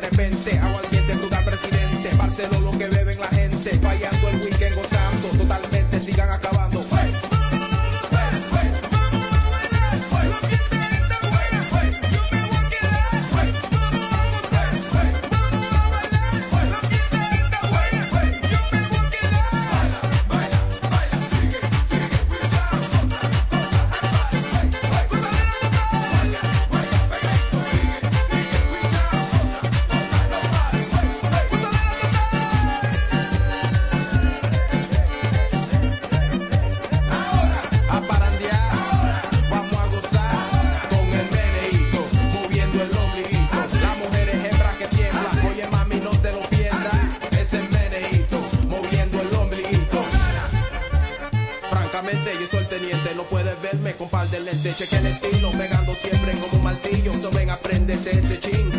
repente. Aguardiente, fruta, presidente. Barceló lo que beben la gente. Fallando el weekend, gozando. Totalmente, sigan acabando. ¡Hey! Yo soy el teniente, no puedes verme con par de lentes. Cheque el estilo, pegando siempre como un martillo. So ven, aprende de este ching.